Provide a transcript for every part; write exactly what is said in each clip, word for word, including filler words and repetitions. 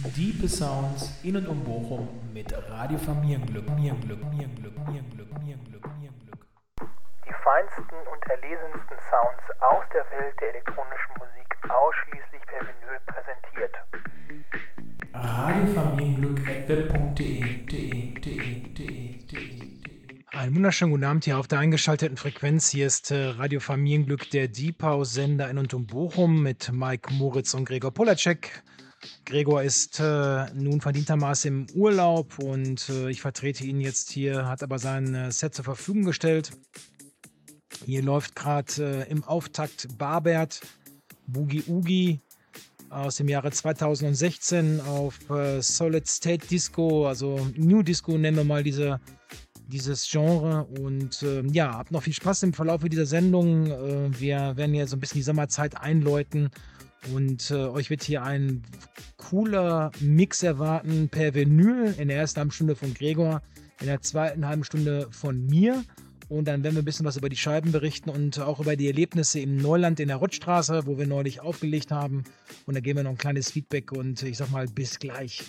Diepe Sounds in und um Bochum mit Radio Familienglück, Familienglück, Familienglück, Familienglück, Familienglück, Familienglück. Die feinsten und erlesensten Sounds aus der Welt der elektronischen Musik ausschließlich per Vinyl präsentiert. Radio Familienglück at web punkt de, de, de, de, de. Einen wunderschönen guten Abend hier auf der eingeschalteten Frequenz. Hier ist äh, Radio Familienglück, der Deep House Sender in und um Bochum mit Mike Moritz und Gregor Polacek. Gregor ist äh, nun verdientermaßen im Urlaub und äh, ich vertrete ihn jetzt hier, hat aber sein äh, Set zur Verfügung gestellt. Hier läuft gerade äh, im Auftakt Barbert Boogie Oogie aus dem Jahre zweitausendsechzehn auf äh, Solid State Disco, also New Disco nennen wir mal diese dieses Genre und äh, ja, habt noch viel Spaß im Verlauf dieser Sendung. Äh, wir werden ja so ein bisschen die Sommerzeit einläuten und äh, euch wird hier ein cooler Mix erwarten per Vinyl in der ersten halben Stunde von Gregor, in der zweiten halben Stunde von mir und dann werden wir ein bisschen was über die Scheiben berichten und auch über die Erlebnisse im Neuland in der Rottstraße, wo wir neulich aufgelegt haben und da geben wir noch ein kleines Feedback und ich sag mal bis gleich.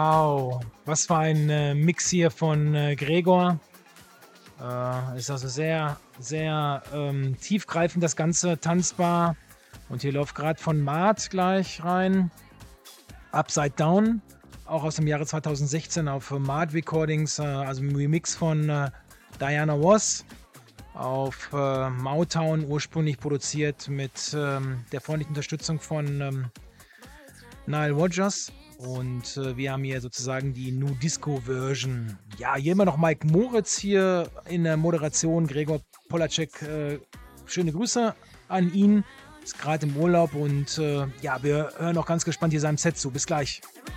Wow, was für ein äh, Mix hier von äh, Gregor. Äh, ist also sehr, sehr ähm, tiefgreifend das Ganze, tanzbar. Und hier läuft gerade von Mart gleich rein. Upside Down, auch aus dem Jahre zweitausendsechzehn auf äh, Mart Recordings, äh, also ein Remix von äh, Diana Ross auf äh, Motown, ursprünglich produziert mit ähm, der freundlichen Unterstützung von ähm, Nile Rodgers. Und äh, wir haben hier sozusagen die Nu Disco Version. Ja, hier immer noch Mike Moritz hier in der Moderation. Gregor Polacek, äh, schöne Grüße an ihn. Ist gerade im Urlaub und äh, ja, wir hören auch ganz gespannt hier seinem Set zu. Bis gleich.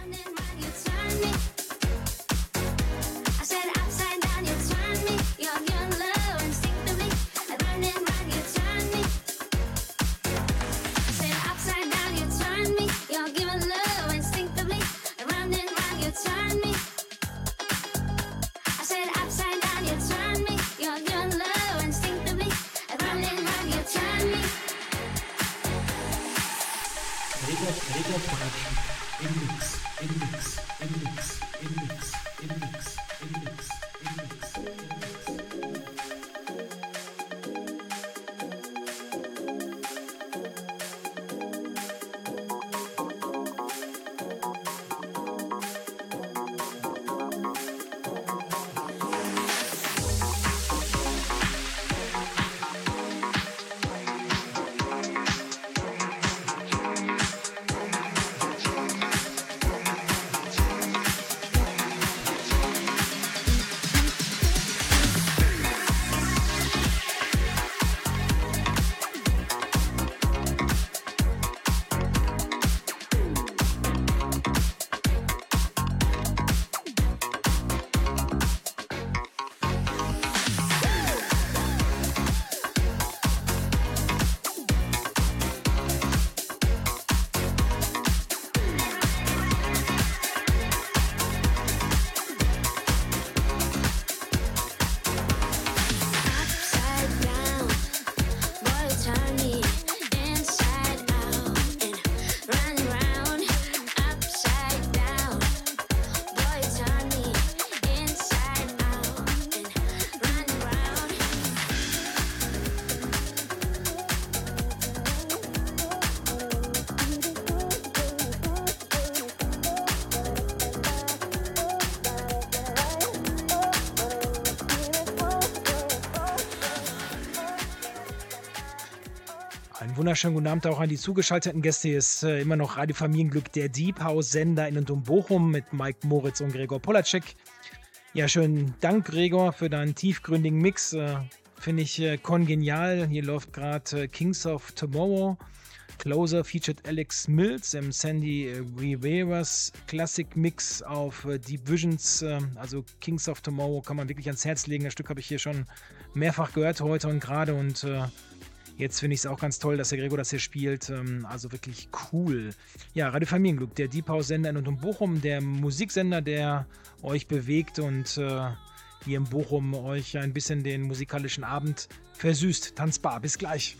Wunderschönen guten Abend auch an die zugeschalteten Gäste. Hier ist äh, immer noch Radio Familienglück, der Deep House Sender in und um Bochum mit Mike Moritz und Gregor Polacek. Ja, schönen Dank, Gregor, für deinen tiefgründigen Mix. Äh, Finde ich äh, kongenial. Hier läuft gerade äh, Kings of Tomorrow. Closer featured Alex Mills im Sandy äh, Rivera's Classic Mix auf äh, Deep Visions. Äh, also Kings of Tomorrow kann man wirklich ans Herz legen. Das Stück habe ich hier schon mehrfach gehört heute und gerade und äh, jetzt finde ich es auch ganz toll, dass der Gregor das hier spielt. Also wirklich cool. Ja, Radio Familienglück, der Deep House Sender in und um Bochum, der Musiksender, der euch bewegt und äh, hier in Bochum euch ein bisschen den musikalischen Abend versüßt. Tanzbar. Bis gleich.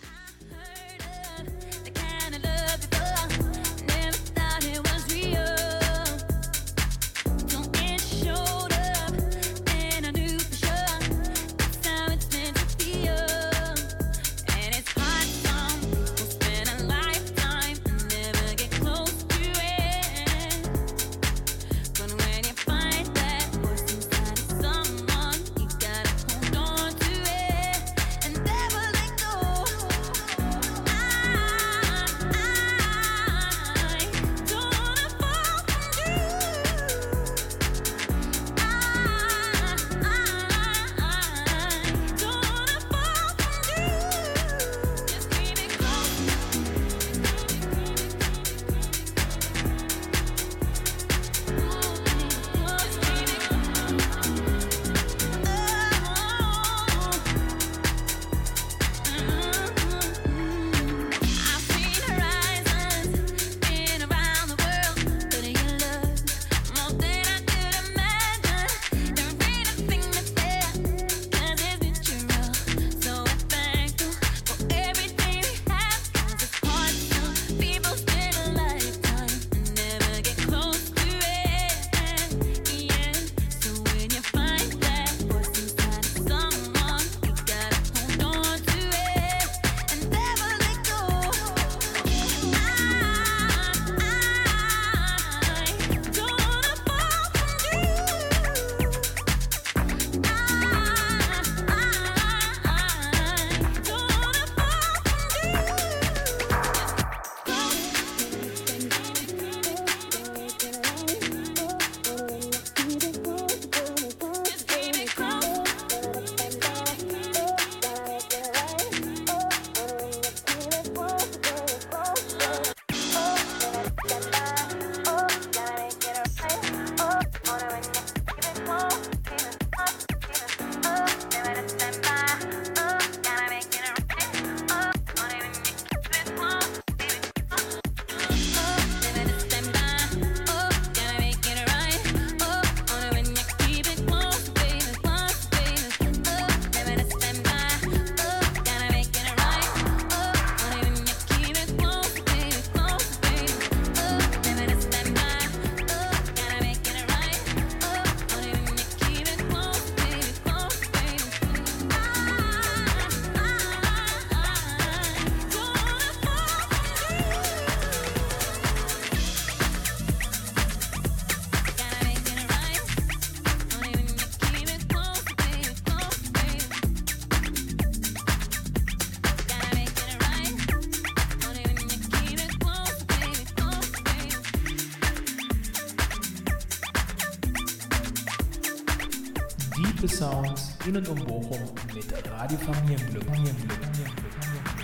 Never let go. Gute Sounds in und um Bochum mit Radio Familienglück. Familienglück, Familienglück, Familienglück.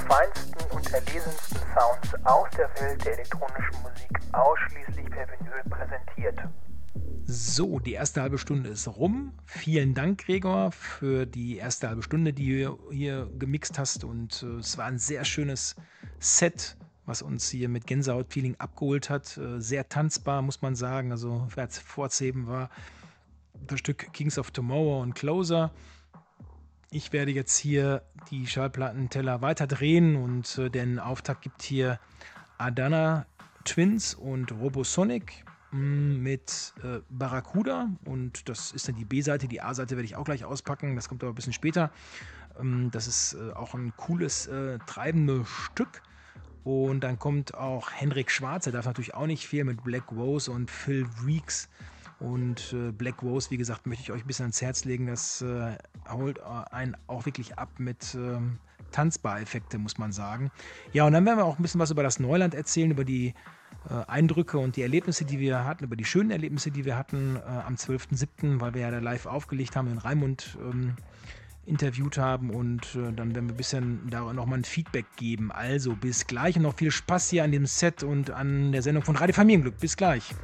feinsten und erlesensten Sounds aus der Welt der elektronischen Musik ausschließlich per Vinyl präsentiert. So, die erste halbe Stunde ist rum. Vielen Dank, Gregor, für die erste halbe Stunde, die du hier gemixt hast. Und äh, es war ein sehr schönes Set, was uns hier mit Gänsehaut-Feeling abgeholt hat. Äh, sehr tanzbar, muss man sagen. Also, wer vorzuheben war, das Stück Kings of Tomorrow und Closer. Ich werde jetzt hier die Schallplattenteller weiter drehen und äh, den Auftakt gibt hier Adana Twins und Robosonic mit äh, Barracuda, und das ist dann die B-Seite. Die A-Seite werde ich auch gleich auspacken, das kommt aber ein bisschen später. Ähm, das ist äh, auch ein cooles, äh, treibendes Stück. Und dann kommt auch Henrik Schwarz, der darf natürlich auch nicht fehlen, mit Black Rose und Phil Weeks. Und äh, Black Rose, wie gesagt, möchte ich euch ein bisschen ans Herz legen. Das äh, holt einen auch wirklich ab mit äh, Tanzbar-Effekte, muss man sagen. Ja, und dann werden wir auch ein bisschen was über das Neuland erzählen, über die äh, Eindrücke und die Erlebnisse, die wir hatten, über die schönen Erlebnisse, die wir hatten äh, am zwölften siebten, weil wir ja da live aufgelegt haben, den Raimund ähm, interviewt haben, und äh, dann werden wir ein bisschen da nochmal ein Feedback geben. Also bis gleich und noch viel Spaß hier an dem Set und an der Sendung von Radio Familienglück. Bis gleich.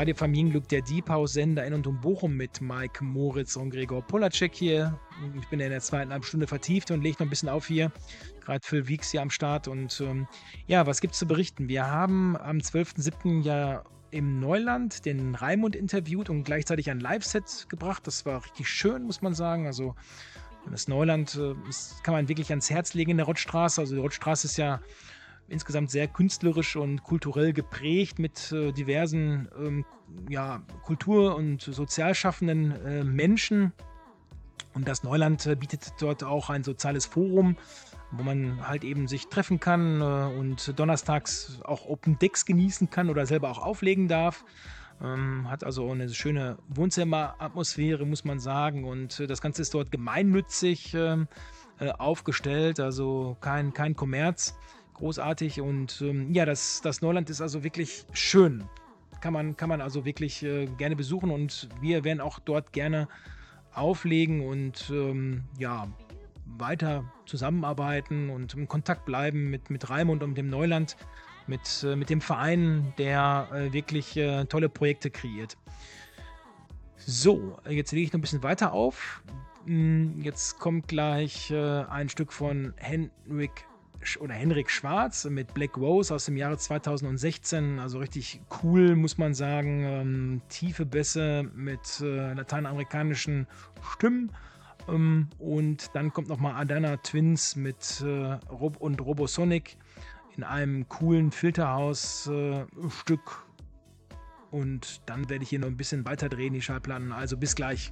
Radio Familienglück, der Deep House Sender in und um Bochum mit Mike Moritz und Gregor Polacek hier. Ich bin in der zweiten halben Stunde vertieft und lege noch ein bisschen auf hier. Gerade Phil Weeks hier am Start. Und ähm, ja, was gibt's zu berichten? Wir haben am zwölften siebten ja im Neuland den Raimund interviewt und gleichzeitig ein Live-Set gebracht. Das war richtig schön, muss man sagen. Also das Neuland äh, das kann man wirklich ans Herz legen in der Rottstraße. Also die Rottstraße ist ja insgesamt sehr künstlerisch und kulturell geprägt mit äh, diversen ähm, ja, Kultur- und sozial schaffenden äh, Menschen. Und das Neuland äh, bietet dort auch ein soziales Forum, wo man halt eben sich treffen kann äh, und donnerstags auch Open Decks genießen kann oder selber auch auflegen darf. Ähm, hat also eine schöne Wohnzimmeratmosphäre, muss man sagen. Und äh, das Ganze ist dort gemeinnützig äh, äh, aufgestellt, also kein, kein Kommerz. Großartig und ähm, ja, das, das Neuland ist also wirklich schön. Kann man, kann man also wirklich äh, gerne besuchen und wir werden auch dort gerne auflegen und ähm, ja, weiter zusammenarbeiten und in Kontakt bleiben mit, mit Raimund und dem Neuland, mit, äh, mit dem Verein, der äh, wirklich äh, tolle Projekte kreiert. So, jetzt lege ich noch ein bisschen weiter auf. Jetzt kommt gleich äh, ein Stück von Henrik oder Henrik Schwarz mit Black Rose aus dem Jahre zweitausendsechzehn, also richtig cool, muss man sagen, ähm, tiefe Bässe mit äh, lateinamerikanischen Stimmen ähm, und dann kommt nochmal Adana Twins mit äh, Rob und Robosonic in einem coolen Filterhaus-Stück äh, und dann werde ich hier noch ein bisschen weiter drehen, die Schallplatten, also bis gleich.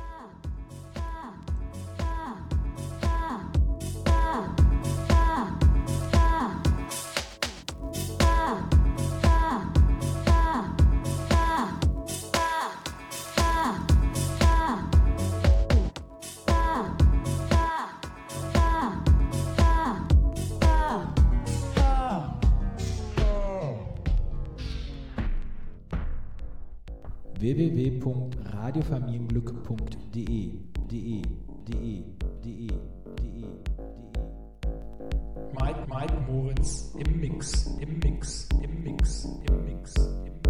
w w w punkt radiofamilienglück punkt de de de de de Mike, Mike Moritz im Mix, im Mix, im Mix, im Mix, im Mix.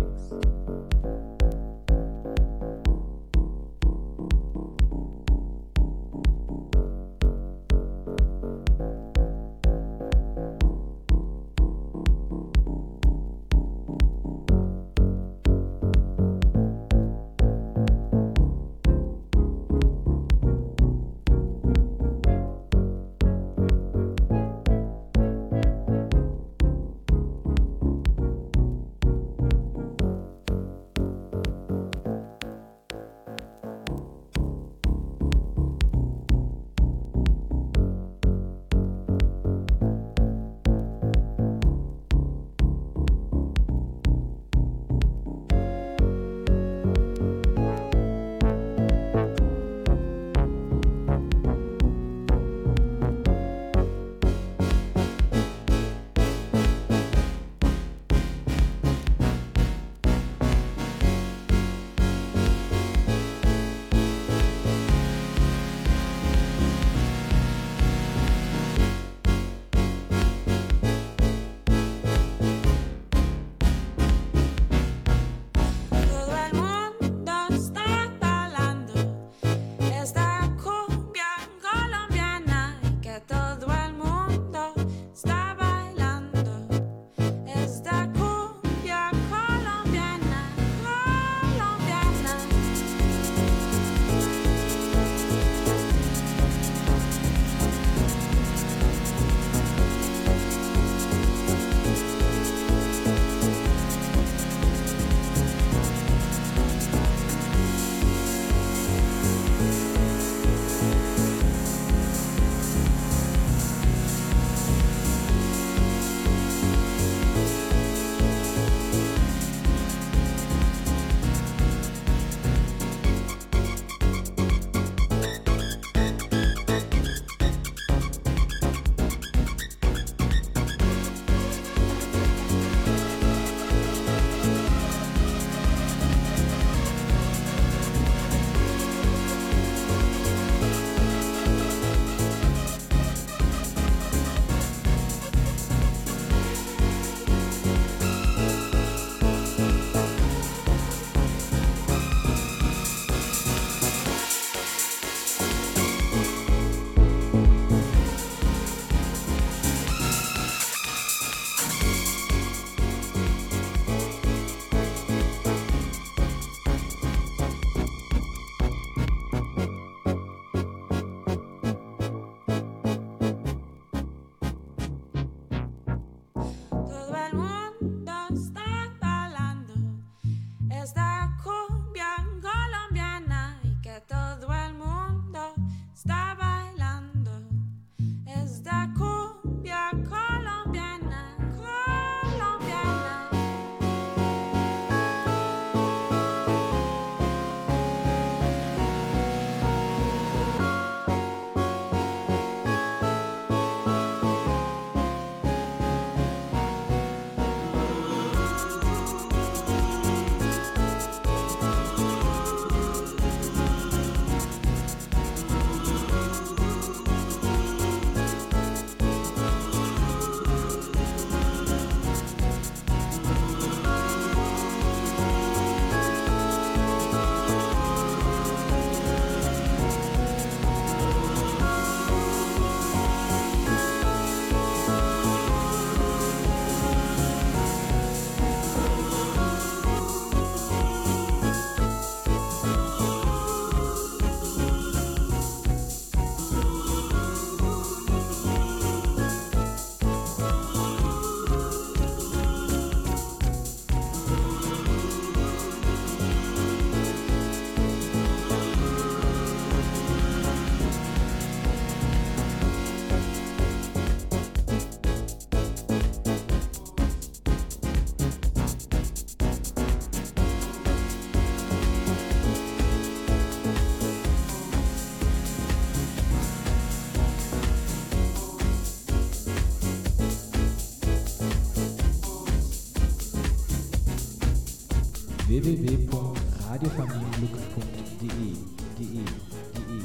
w w w punkt radiofamilienglück punkt de de de de.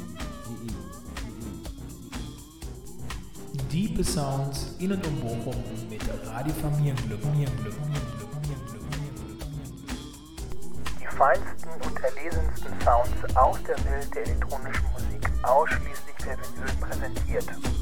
Diepe Sounds in und um Bochum mit Radio Familienglück. Die feinsten und erlesensten Sounds aus der Welt der elektronischen Musik ausschließlich per Vinyl präsentiert.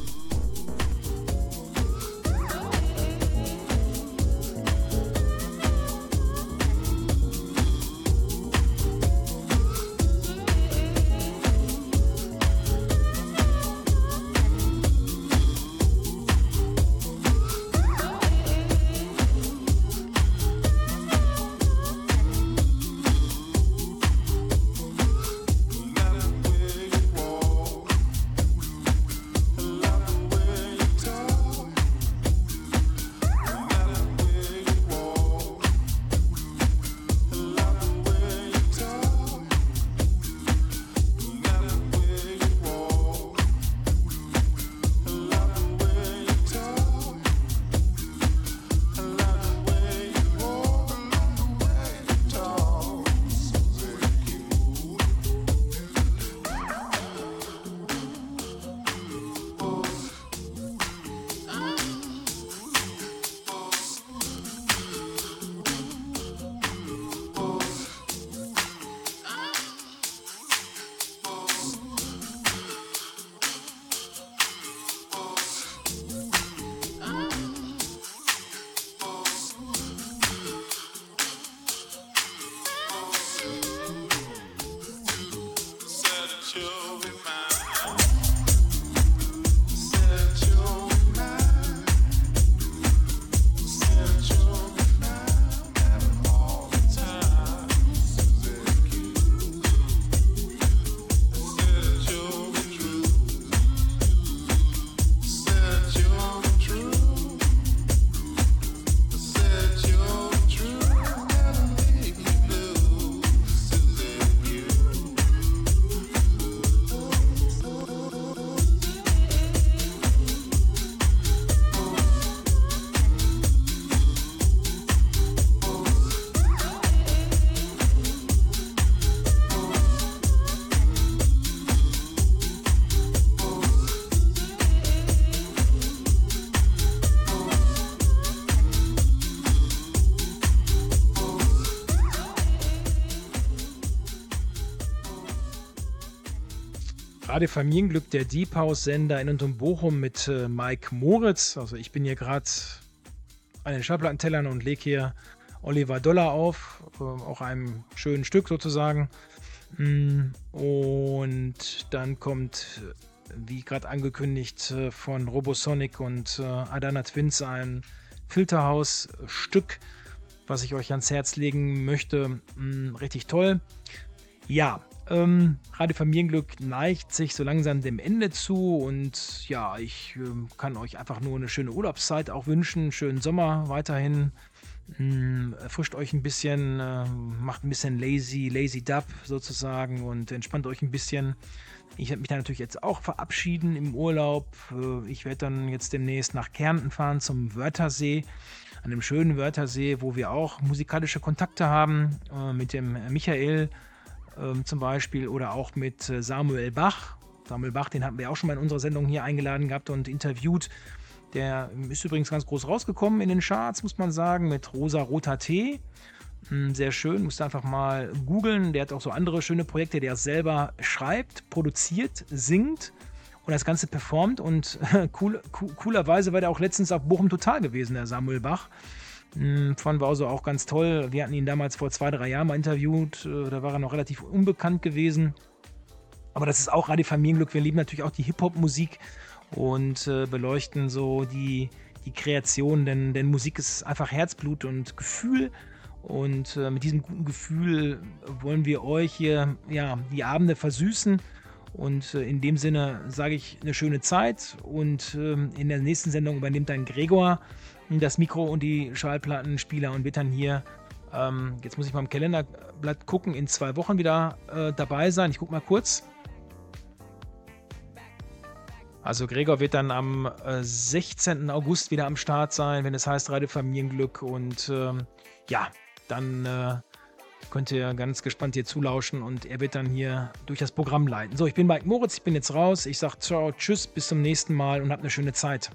Radio Familienglück, der Deep House Sender in und um Bochum mit äh, Mike Moritz. Also ich bin hier gerade an den Schallplattentellern und lege hier Oliver Dollar auf, äh, auch einem schönen Stück sozusagen. Mm, und dann kommt, wie gerade angekündigt, äh, von Robosonic und äh, Adana Twins ein Filterhouse-Stück, was ich euch ans Herz legen möchte. Mm, richtig toll. Ja, Ähm, Radio Familienglück neigt sich so langsam dem Ende zu und ja, ich ähm, kann euch einfach nur eine schöne Urlaubszeit auch wünschen, schönen Sommer weiterhin, ähm, erfrischt euch ein bisschen, äh, macht ein bisschen lazy, lazy dub sozusagen und entspannt euch ein bisschen. Ich werde mich dann natürlich jetzt auch verabschieden im Urlaub. Äh, ich werde dann jetzt demnächst nach Kärnten fahren zum Wörthersee, an dem schönen Wörthersee, wo wir auch musikalische Kontakte haben, äh, mit dem Michael zum Beispiel oder auch mit Samuel Bach. Samuel Bach, den hatten wir auch schon mal in unserer Sendung hier eingeladen gehabt und interviewt. Der ist übrigens ganz groß rausgekommen in den Charts, muss man sagen, mit Rosa Roter Tee. Sehr schön, musst du einfach mal googeln. Der hat auch so andere schöne Projekte, der selber schreibt, produziert, singt und das Ganze performt. Und cool, co- coolerweise war der auch letztens auf Bochum Total gewesen, der Samuel Bach. Fanden wir also auch ganz toll. Wir hatten ihn damals vor zwei, drei Jahren mal interviewt. Da war er noch relativ unbekannt gewesen. Aber das ist auch Radio Familienglück. Wir lieben natürlich auch die Hip-Hop-Musik und äh, beleuchten so die, die Kreation. Denn, denn Musik ist einfach Herzblut und Gefühl. Und äh, mit diesem guten Gefühl wollen wir euch hier ja, die Abende versüßen. Und äh, in dem Sinne sage ich eine schöne Zeit. Und äh, in der nächsten Sendung übernimmt dann Gregor das Mikro und die Schallplattenspieler und wird dann hier, ähm, jetzt muss ich mal im Kalenderblatt gucken, in zwei Wochen wieder äh, dabei sein. Ich gucke mal kurz. Also Gregor wird dann am äh, sechzehnten August wieder am Start sein, wenn es heißt Radio Familienglück. Und ähm, ja, dann äh, Könnt ihr ganz gespannt hier zulauschen und er wird dann hier durch das Programm leiten. So, ich bin Mike Moritz, ich bin jetzt raus. Ich sage ciao, tschüss, bis zum nächsten Mal und habt eine schöne Zeit.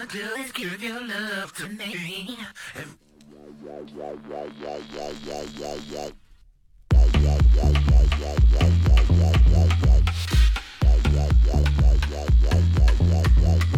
Please give your love to me. And